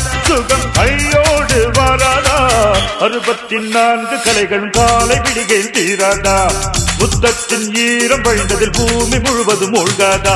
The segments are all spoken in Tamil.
சுகம் கையோடு வராதா 64 கலைகளும் காலை விடிகையில் தீராதா முத்தத்தின் ஈரம் வழிந்ததில் பூமி முழுவதும் மூழ்காதா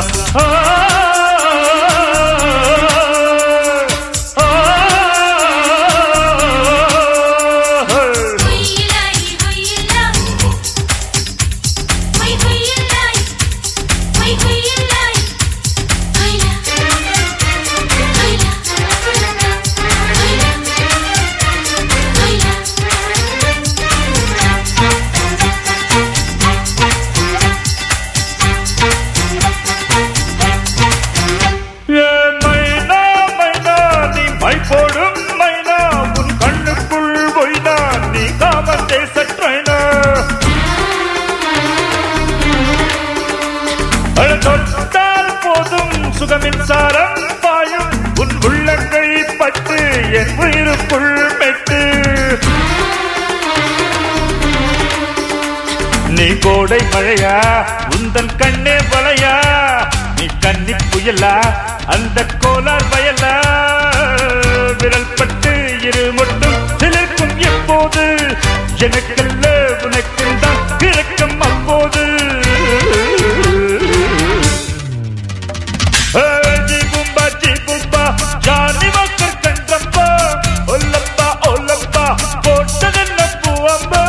சுகமின்சாரம் பாயும் உன் உள்ளங்கை பட்டு என் உயிருக்குள் மெட்டு நீ கோடை மழையா உந்தன் கண்ணே வளையா நீ கன்னி புயலா அந்த கோலார் வயலா விரல் பட்டு இரு மட்டும் சிலிர்க்கும் எப்போது எனக்கல்ல உனக்கில் தான் கிழக்கம் அப்போது Johnny Walker கண்டப்பா ஒல்லப்பா ஒல்லப்பா போட்டதென்ன பூவம்பா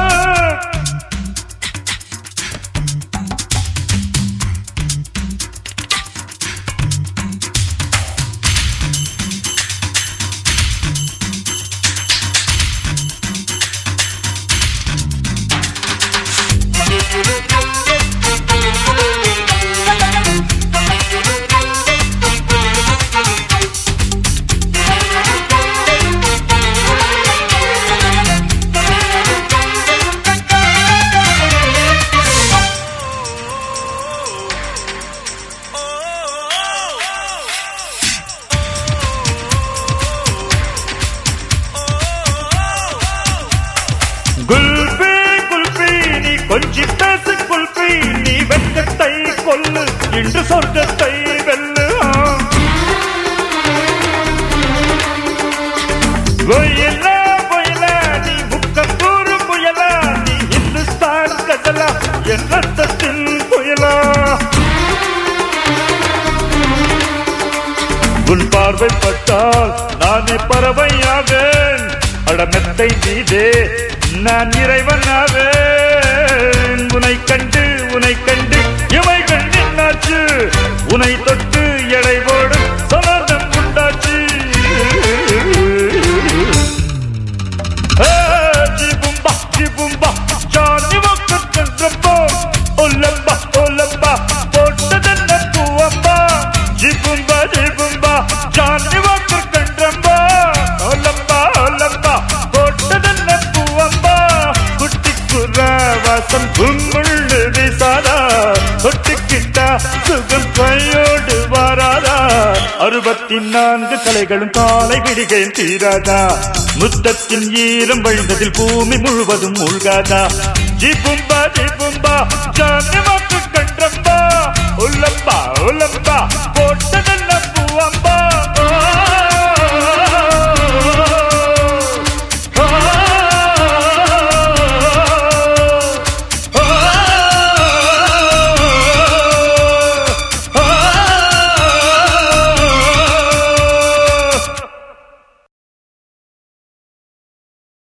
குல்பி குல்பி நீ கொஞ்சி பேசு குல்பி நீ வெட்கத்தை கொல்லு இன்று சொர்க்கத்தை வெல்லு புயலா புயலா நீ முக்கம் கூறும் புயலா நீ இந்துஸ்தான் கதலா என் ரத்தத்தின் புயலா உன் பார்வைப்பட்டால் நானே பறவையாவேன் அடமெத்தை மீதே நான் இறைவனாவேன் உனை கண்டு இவை கண்டினாச்சு உனை தொட்டு எடை போடும் சமர்தம் உண்டாச்சு ஜிபும்பா ஜானி வாக்கர் கண்டப்போ ஒல்லம்பா ஒல்லம்பா போட்டதென்ன பூவம்பா ஜிபும்பா ஜானி வாக்கர் கண்டம்பா ஒல்லம்பா ஒல்லம்பா போட்டதென்ன பூவம்பா வாசம் குங்குள்ளு வீசாதா தொட்டுக்கிட்டா சுகம் கையோடு வராதா 64 கலைகளும் காலை விடிகையில் தீராதா முத்தத்தின் ஈரம் வழிந்ததில் பூமி முழுவதும் மூழ்காதா ஜிபும்பா ஜானி வாக்கு கண்டம்பா ஒல்லம்பா ஒல்லம்பா போட்டதென்ன